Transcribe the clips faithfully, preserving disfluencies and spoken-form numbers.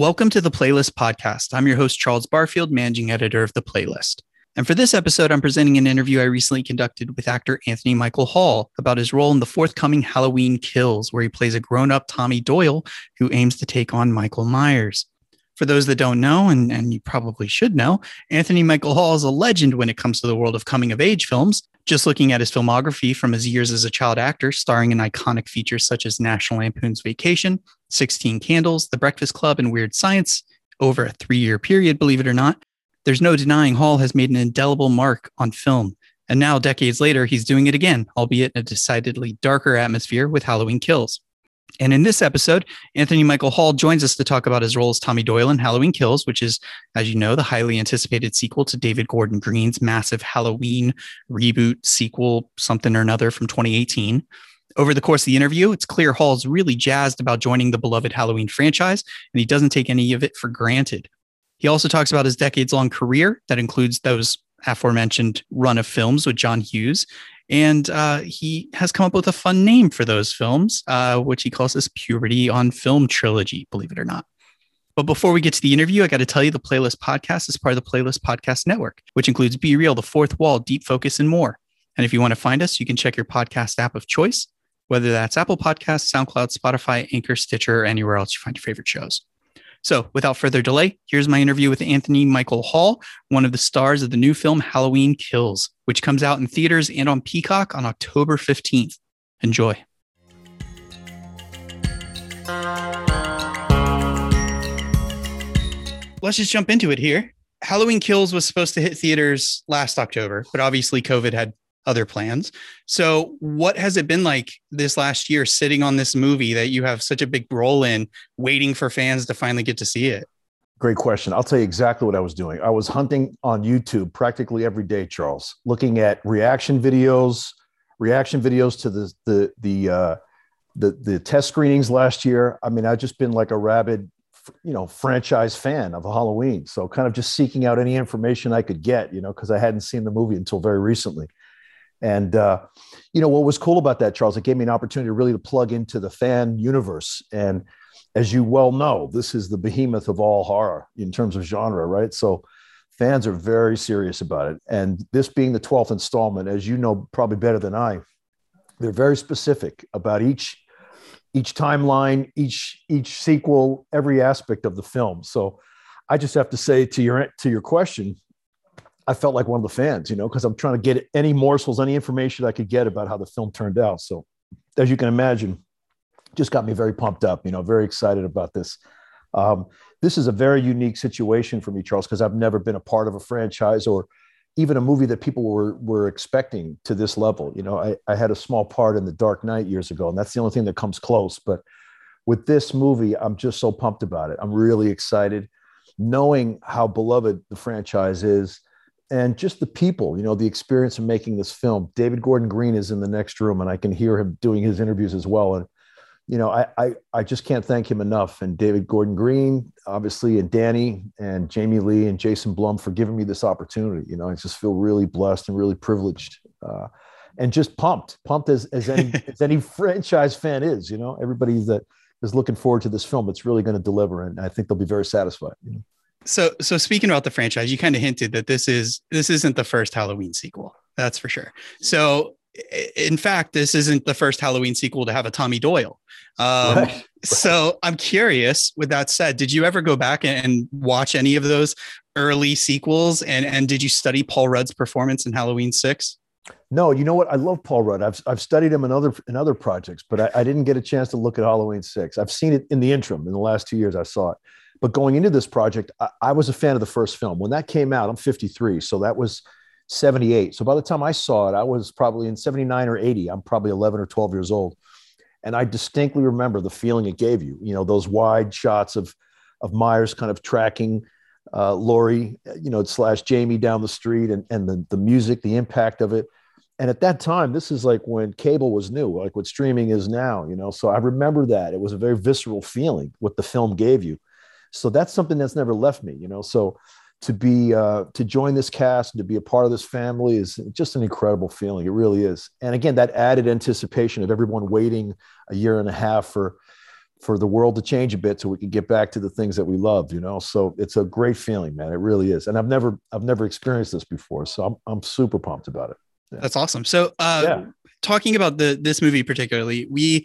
Welcome to the Playlist Podcast. I'm your host, Charles Barfield, managing editor of The Playlist. And for this episode, I'm presenting an interview I recently conducted with actor Anthony Michael Hall about his role in the forthcoming Halloween Kills, where he plays a grown-up Tommy Doyle who aims to take on Michael Myers. For those that don't know, and, and you probably should know, Anthony Michael Hall is a legend when it comes to the world of coming-of-age films. Just looking at his filmography from his years as a child actor, starring in iconic features such as National Lampoon's Vacation, sixteen Candles, The Breakfast Club, and Weird Science, over a three-year period, believe it or not, there's no denying Hall has made an indelible mark on film. And now, decades later, he's doing it again, albeit in a decidedly darker atmosphere with Halloween Kills. And in this episode, Anthony Michael Hall joins us to talk about his role as Tommy Doyle in Halloween Kills, which is, as you know, the highly anticipated sequel to David Gordon Green's massive Halloween reboot sequel, something or another from twenty eighteen. Over the course of the interview, it's clear Hall's really jazzed about joining the beloved Halloween franchise, and he doesn't take any of it for granted. He also talks about his decades-long career that includes those aforementioned run of films with John Hughes. And uh, he has come up with a fun name for those films, uh, which he calls his Puberty on Film trilogy, believe it or not. But before we get to the interview, I got to tell you the Playlist Podcast is part of the Playlist Podcast Network, which includes Be Real, The Fourth Wall, Deep Focus, and more. And if you want to find us, you can check your podcast app of choice, whether that's Apple Podcasts, SoundCloud, Spotify, Anchor, Stitcher, or anywhere else you find your favorite shows. So without further delay, here's my interview with Anthony Michael Hall, one of the stars of the new film Halloween Kills, which comes out in theaters and on Peacock on October fifteenth. Enjoy. Let's just jump into it here. Halloween Kills was supposed to hit theaters last October, but obviously COVID had other plans. So what has it been like this last year sitting on this movie that you have such a big role in, waiting for fans to finally get to see it? Great question. I'll tell you exactly what I was doing. I was hunting on YouTube practically every day, Charles, looking at reaction videos, reaction videos to the the the uh, the, the test screenings last year. I mean, I've just been like a rabid, you know, franchise fan of Halloween. So kind of just seeking out any information I could get, you know, because I hadn't seen the movie until very recently. And, uh, you know, what was cool about that, Charles, it gave me an opportunity really to plug into the fan universe. And as you well know, this is the behemoth of all horror in terms of genre, right? So fans are very serious about it. And this being the twelfth installment, as you know, probably better than I, they're very specific about each each timeline, each each sequel, every aspect of the film. So I just have to say to your to your question, I felt like one of the fans, you know, because I'm trying to get any morsels, any information I could get about how the film turned out. So as you can imagine, just got me very pumped up, you know, very excited about this. Um, this is a very unique situation for me, Charles, because I've never been a part of a franchise or even a movie that people were were expecting to this level. You know, I, I had a small part in The Dark Knight years ago, and that's the only thing that comes close. But with this movie, I'm just so pumped about it. I'm really excited, knowing how beloved the franchise is. And just the people, you know, the experience of making this film. David Gordon Green is in the next room, and I can hear him doing his interviews as well. And, you know, I I, I just can't thank him enough. And David Gordon Green, obviously, and Danny and Jamie Lee and Jason Blum for giving me this opportunity. You know, I just feel really blessed and really privileged uh, and just pumped, pumped as, as, any, as any franchise fan is. You know, everybody that is looking forward to this film, it's really going to deliver. And I think they'll be very satisfied. You know? So, so speaking about the franchise, you kind of hinted that this is, this isn't the first Halloween sequel. That's for sure. So in fact, this isn't the first Halloween sequel to have a Tommy Doyle. Um, right. So I'm curious, with that said, did you ever go back and watch any of those early sequels? And, and did you study Paul Rudd's performance in Halloween six? No, you know what? I love Paul Rudd. I've, I've studied him in other, in other projects, but I, I didn't get a chance to look at Halloween six. I've seen it in the interim. In the last two years, I saw it. But going into this project, I, I was a fan of the first film. When that came out, I'm fifty-three. So that was seventy-eight. So by the time I saw it, I was probably in seventy-nine or eighty. I'm probably eleven or twelve years old. And I distinctly remember the feeling it gave you, you know, those wide shots of, of Myers kind of tracking uh, Laurie, you know, slash Jamie down the street, and, and the, the music, the impact of it. And at that time, this is like when cable was new, like what streaming is now, you know? So I remember that. It was a very visceral feeling what the film gave you. So that's something that's never left me, you know? So to be, uh, to join this cast and to be a part of this family is just an incredible feeling. It really is. And again, that added anticipation of everyone waiting a year and a half for, for the world to change a bit so we can get back to the things that we love, you know? So it's a great feeling, man. It really is. And I've never, I've never experienced this before. So I'm, I'm super pumped about it. Yeah. That's awesome. So, uh, yeah. talking about the, this movie particularly, we,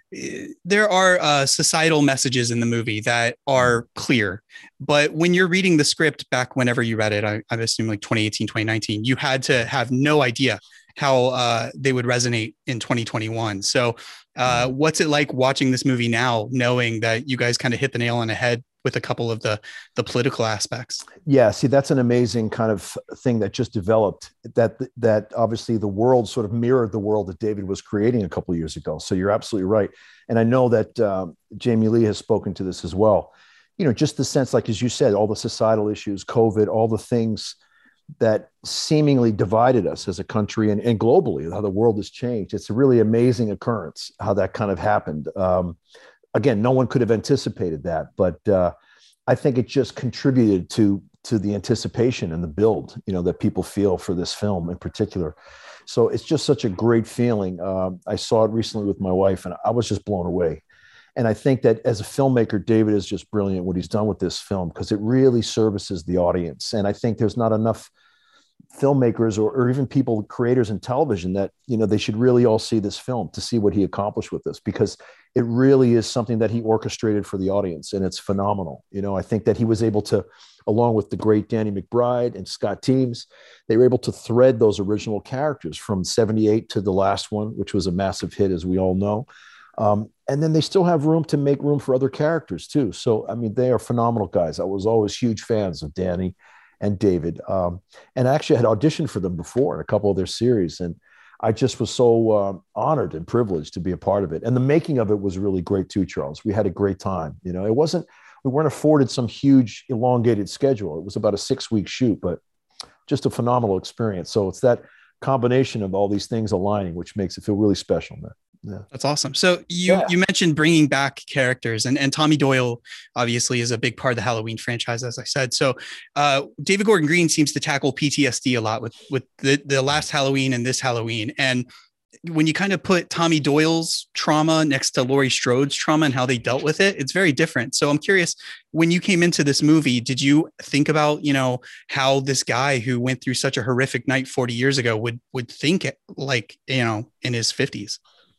there are uh, societal messages in the movie that are clear, but when you're reading the script back, whenever you read it, I, I assume like twenty eighteen, twenty nineteen, you had to have no idea how uh, they would resonate in twenty twenty-one. So uh, what's it like watching this movie now, knowing that you guys kind of hit the nail on the head with a couple of the, the political aspects? Yeah. See, that's an amazing kind of thing that just developed, that, that obviously the world sort of mirrored the world that David was creating a couple of years ago. So you're absolutely right. And I know that um, Jamie Lee has spoken to this as well. You know, just the sense, like, as you said, all the societal issues, COVID, all the things that seemingly divided us as a country and, and globally, how the world has changed. It's a really amazing occurrence, how that kind of happened. Um, again, no one could have anticipated that, but uh, I think it just contributed to, to the anticipation and the build, you know, that people feel for this film in particular. So it's just such a great feeling. Um, I saw it recently with my wife and I was just blown away. And I think that as a filmmaker, David is just brilliant what he's done with this film, because it really services the audience. And I think there's not enough filmmakers or, or even people, creators in television, that, you know, they should really all see this film to see what he accomplished with this, because it really is something that he orchestrated for the audience. And it's phenomenal. You know, I think that he was able to, along with the great Danny McBride and Scott Teems, they were able to thread those original characters from seventy-eight to the last one, which was a massive hit, as we all know. Um, and then they still have room to make room for other characters too. So, I mean, they are phenomenal guys. I was always huge fans of Danny and David. Um, and I actually had auditioned for them before in a couple of their series. And I just was so uh, honored and privileged to be a part of it. And the making of it was really great too, Charles. We had a great time. You know, it wasn't, we weren't afforded some huge elongated schedule. It was about a six week shoot, but just a phenomenal experience. So it's that combination of all these things aligning, which makes it feel really special, man. Yeah. That's awesome. So you, yeah. you mentioned bringing back characters, and, and Tommy Doyle obviously is a big part of the Halloween franchise, as I said. So uh, David Gordon Green seems to tackle P T S D a lot with, with the, the last Halloween and this Halloween. And when you kind of put Tommy Doyle's trauma next to Laurie Strode's trauma and how they dealt with it, it's very different. So I'm curious, when you came into this movie, did you think about, you know, how this guy who went through such a horrific night forty years ago would, would think like, you know, in his fifties?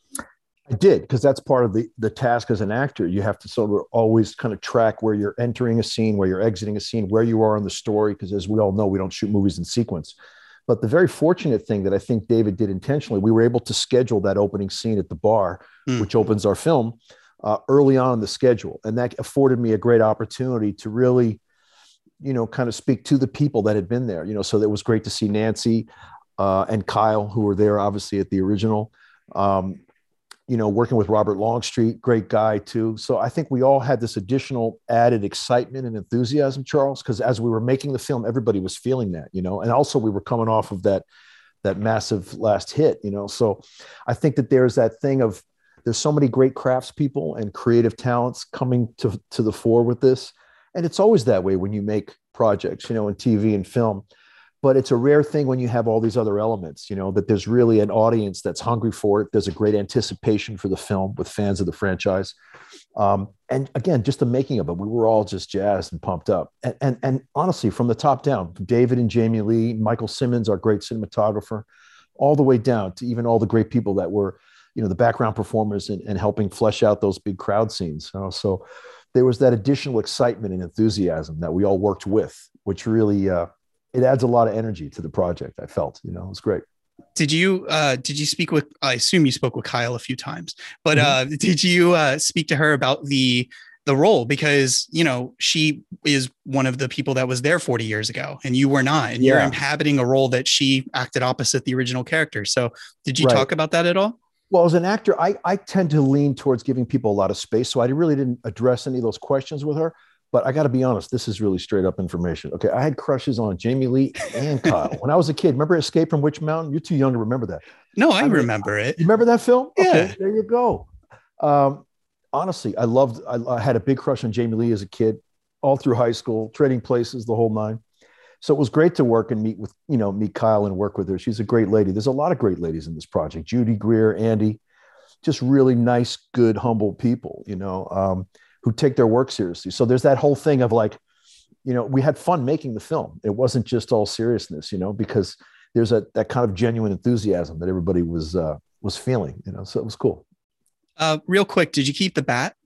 I did, because that's part of the, the task as an actor. You have to sort of always kind of track where you're entering a scene, where you're exiting a scene, where you are in the story, because as we all know, we don't shoot movies in sequence. But the very fortunate thing that I think David did intentionally, we were able to schedule that opening scene at the bar, mm. which opens our film, uh, early on in the schedule. And that afforded me a great opportunity to really, you know, kind of speak to the people that had been there. You know, so it was great to see Nancy uh, and Kyle, who were there, obviously, at the original. Um, you know, working with Robert Longstreet, great guy too. So I think we all had this additional added excitement and enthusiasm, Charles, because as we were making the film, everybody was feeling that, you know, and also we were coming off of that, that massive last hit, you know. So I think that there's that thing of, there's so many great craftspeople and creative talents coming to, to the fore with this. And it's always that way when you make projects, you know, in T V and film. But it's a rare thing when you have all these other elements, you know, that there's really an audience that's hungry for it. There's a great anticipation for the film with fans of the franchise. Um, and again, just the making of it, we were all just jazzed and pumped up. And, and, and honestly, from the top down, David and Jamie Lee, Michael Simmons, our great cinematographer, all the way down to even all the great people that were, you know, the background performers and, and helping flesh out those big crowd scenes. You know? So there was that additional excitement and enthusiasm that we all worked with, which really, uh, it adds a lot of energy to the project. I felt, you know, it was great. Did you, uh, did you speak with, I assume you spoke with Kyle a few times, but mm-hmm. uh, did you uh, speak to her about the, the role? Because, you know, she is one of the people that was there forty years ago and you were not, and yeah. you're inhabiting a role that she acted opposite the original character. So did you right. talk about that at all? Well, as an actor, I, I tend to lean towards giving people a lot of space. So I really didn't address any of those questions with her. But I got to be honest, this is really straight up information. Okay. I had crushes on Jamie Lee and Kyle when I was a kid. Remember Escape from Witch Mountain? You're too young to remember that. No, I, I mean, remember it. You remember that film? Yeah. Okay, there you go. Um, honestly, I loved, I, I had a big crush on Jamie Lee as a kid, all through high school, trading places, the whole nine. So it was great to work and meet with, you know, meet Kyle and work with her. She's a great lady. There's a lot of great ladies in this project. Judy Greer, Andy, just really nice, good, humble people, you know, um, who take their work seriously. So there's that whole thing of like, you know, we had fun making the film. It wasn't just all seriousness, you know, because there's a, that kind of genuine enthusiasm that everybody was, uh, was feeling, you know, so it was cool. Uh, real quick, did you keep the bat?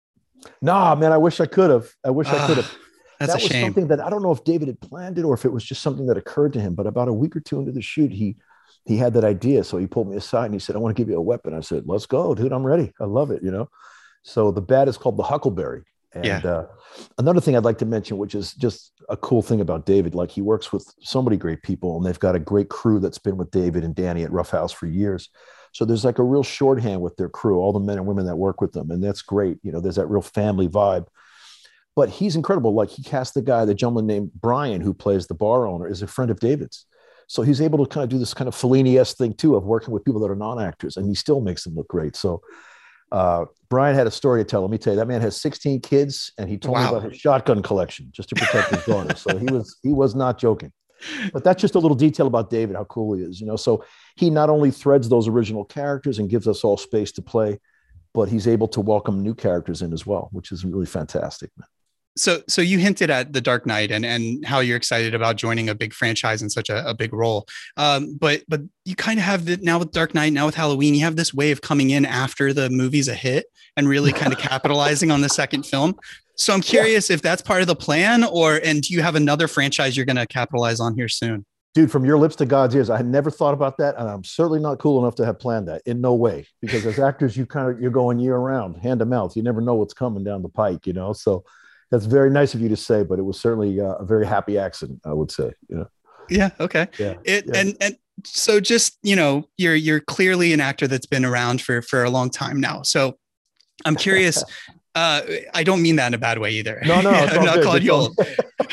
Nah, man, I wish I could have. I wish uh, I could have. That's that a was shame. Something that I don't know if David had planned it or if it was just something that occurred to him, but about a week or two into the shoot, he, he had that idea. So he pulled me aside and he said, I want to give you a weapon. I said, let's go, dude. I'm ready. I love it. You know? So the bat is called the Huckleberry. And yeah. uh, another thing I'd like to mention, which is just a cool thing about David, like he works with so many great people and they've got a great crew that's been with David and Danny at Rough House for years. So there's like a real shorthand with their crew, all the men and women that work with them. And that's great. You know, there's that real family vibe, but he's incredible. Like he cast the guy, the gentleman named Brian, who plays the bar owner, is a friend of David's. So he's able to kind of do this kind of Fellini-esque thing too, of working with people that are non-actors, and he still makes them look great. So uh, Brian had a story to tell. Let me tell you, that man has sixteen kids, and he told wow. me about his shotgun collection just to protect his daughter. So he was, he was not joking. But that's just a little detail about David, how cool he is, you know? So he not only threads those original characters and gives us all space to play, but he's able to welcome new characters in as well, which is really fantastic, man. So, so you hinted at The Dark Knight and, and how you're excited about joining a big franchise in such a, a big role. Um, but, but you kind of have the, now with Dark Knight, now with Halloween, you have this way of coming in after the movie's a hit and really kind of capitalizing on the second film. So I'm curious yeah. if that's part of the plan, or, and do you have another franchise you're going to capitalize on here soon? Dude, from your lips to God's ears, I had never thought about that. And I'm certainly not cool enough to have planned that, in no way, because as actors, you kind of, you're going year round, hand to mouth. You never know what's coming down the pike, you know? So that's very nice of you to say, but it was certainly uh, a very happy accident, I would say, you know? Yeah. Okay. Yeah, it, yeah. And, and so just, you know, you're, you're clearly an actor that's been around for, for a long time now. So I'm curious, uh, I don't mean that in a bad way either. No, no, I'm not good. calling you old.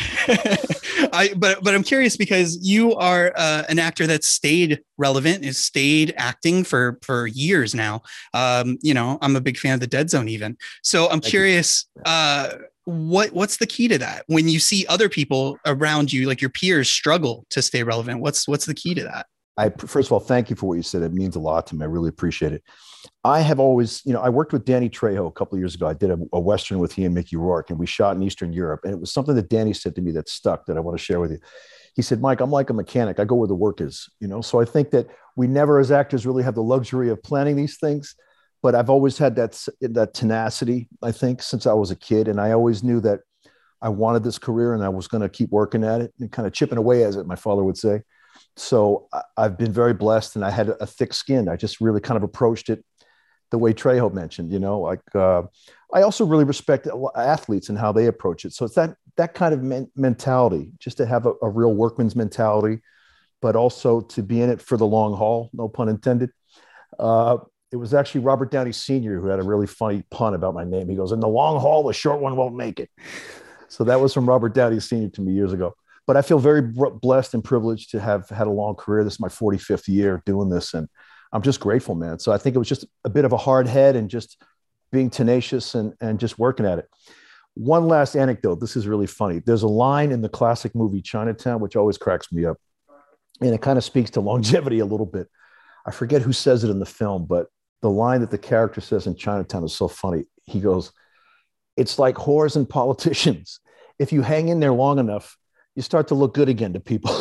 I, but, but I'm curious because you are uh, an actor that stayed relevant, has stayed acting for, for years now. Um, you know, I'm a big fan of The Dead Zone even. So I'm Thank curious, uh, what, what's the key to that? When you see other people around you, like your peers, struggle to stay relevant, what's, what's the key to that? I, first of all, thank you for what you said. It means a lot to me. I really appreciate it. I have always, you know, I worked with Danny Trejo a couple of years ago. I did a, a Western with he and Mickey Rourke, and we shot in Eastern Europe. And it was something that Danny said to me that stuck that I want to share with you. He said, Mike, I'm like a mechanic. I go where the work is, you know? So I think that we never as actors really have the luxury of planning these things, but I've always had that, that tenacity, I think, since I was a kid. And I always knew that I wanted this career and I was going to keep working at it and kind of chipping away, as it, my father would say. So I've been very blessed, and I had a thick skin. I just really kind of approached it the way Trejo mentioned, you know, like uh, I also really respect athletes and how they approach it. So it's that, that kind of men- mentality, just to have a, a real workman's mentality, but also to be in it for the long haul, no pun intended. Uh, it was actually Robert Downey Senior who had a really funny pun about my name. He goes, in the long haul, the short one won't make it. So that was from Robert Downey Senior to me years ago. But I feel very blessed and privileged to have had a long career. This is my forty-fifth year doing this, and I'm just grateful, man. So I think it was just a bit of a hard head and just being tenacious and, and just working at it. One last anecdote. This is really funny. There's a line in the classic movie Chinatown, which always cracks me up. And it kind of speaks to longevity a little bit. I forget who says it in the film, but the line that the character says in Chinatown is so funny. He goes, it's like whores and politicians. If you hang in there long enough, you start to look good again to people.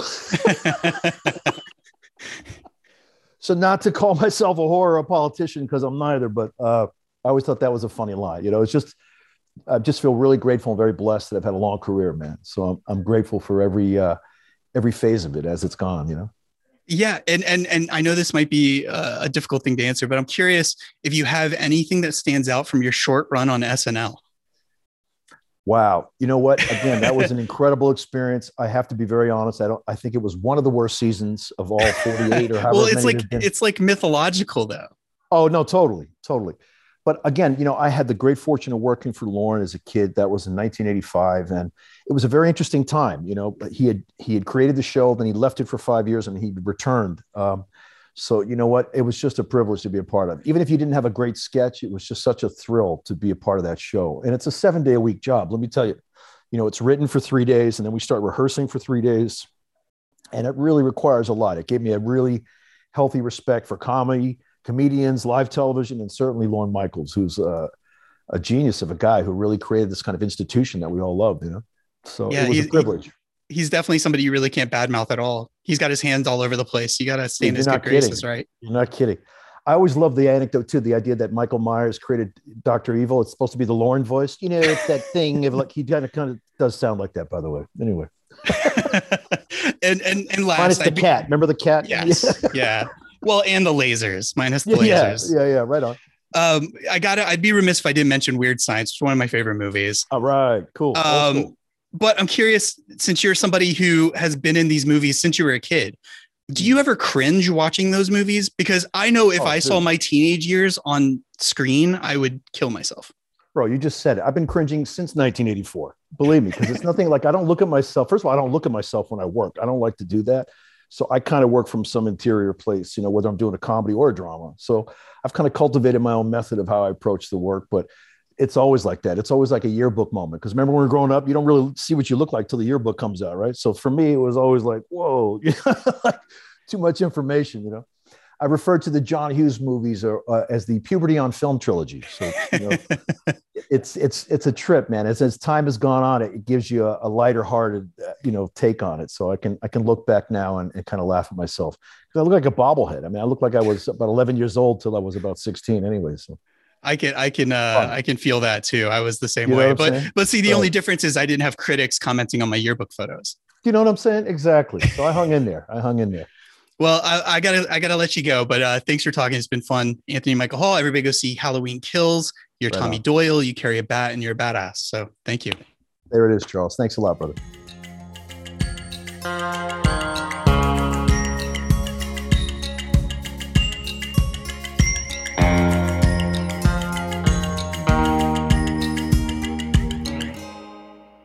So not to call myself a whore or a politician, because I'm neither, but uh, I always thought that was a funny line. You know, it's just, I just feel really grateful and very blessed that I've had a long career, man. So I'm, I'm grateful for every, uh, every phase of it as it's gone, you know? Yeah. And, and, and I know this might be a difficult thing to answer, but I'm curious if you have anything that stands out from your short run on S N L. Wow. You know what? Again, that was an incredible experience. I have to be very honest. I don't, I think it was one of the worst seasons of all forty-eight or however well, it's many like, it's like mythological though. Oh no, totally. Totally. But again, you know, I had the great fortune of working for Lorne as a kid. That was in nineteen eighty-five. And it was a very interesting time. You know, he had, he had created the show, then he left it for five years and he returned. Um, So, you know what? It was just a privilege to be a part of. Even if you didn't have a great sketch, it was just such a thrill to be a part of that show. And it's a seven day a week job. Let me tell you, you know, it's written for three days and then we start rehearsing for three days. And it really requires a lot. It gave me a really healthy respect for comedy, comedians, live television, and certainly Lorne Michaels, who's uh, a genius of a guy who really created this kind of institution that we all love, you know? So yeah, it was a privilege. He, he's definitely somebody you really can't badmouth at all. He's got his hands all over the place. You got to stay Dude, in his you're good not kidding. graces, right? You're not kidding. I always love the anecdote too, the idea that Michael Myers created Doctor Evil. It's supposed to be the Lorne voice. You know, it's that thing of like, he kind of kind of does sound like that, by the way. Anyway. and and and last, minus the I'd be, cat. Remember the cat? Yes. Yeah. Well, and the lasers, minus the yeah, lasers. Yeah, yeah, right on. Um, I gotta. I'd be remiss if I didn't mention Weird Science, which is one of my favorite movies. All right, cool. Um, cool. But I'm curious, since you're somebody who has been in these movies since you were a kid, do you ever cringe watching those movies? Because I know if Oh, I dude. saw my teenage years on screen, I would kill myself. Bro, you just said it. I've been cringing since nineteen eighty-four. Believe me, because it's nothing like I don't look at myself. First of all, I don't look at myself when I work. I don't like to do that. So I kind of work from some interior place, you know, whether I'm doing a comedy or a drama. So I've kind of cultivated my own method of how I approach the work, but it's always like that. It's always like a yearbook moment. Because remember when we were growing up, you don't really see what you look like till the yearbook comes out, right? So for me, it was always like, whoa, like too much information, you know. I refer to the John Hughes movies or, uh, as the Puberty on Film trilogy. So you know, it's it's it's a trip, man. As as time has gone on, it, it gives you a, a lighter hearted, uh, you know, take on it. So I can I can look back now and, and kind of laugh at myself because I look like a bobblehead. I mean, I look like I was about eleven years old till I was about sixteen, anyway. So I can I can uh, I can feel that too. I was the same You know way, what I'm but saying? but see, the Right. only difference is I didn't have critics commenting on my yearbook photos. You know what I'm saying? Exactly. So I hung in there. I hung in there. Well, I, I gotta I gotta let you go, but uh, thanks for talking. It's been fun. Anthony Michael Hall. Everybody go see Halloween Kills. You're Right Tommy on. Doyle. You carry a bat and you're a badass. So thank you. There it is, Charles. Thanks a lot, brother.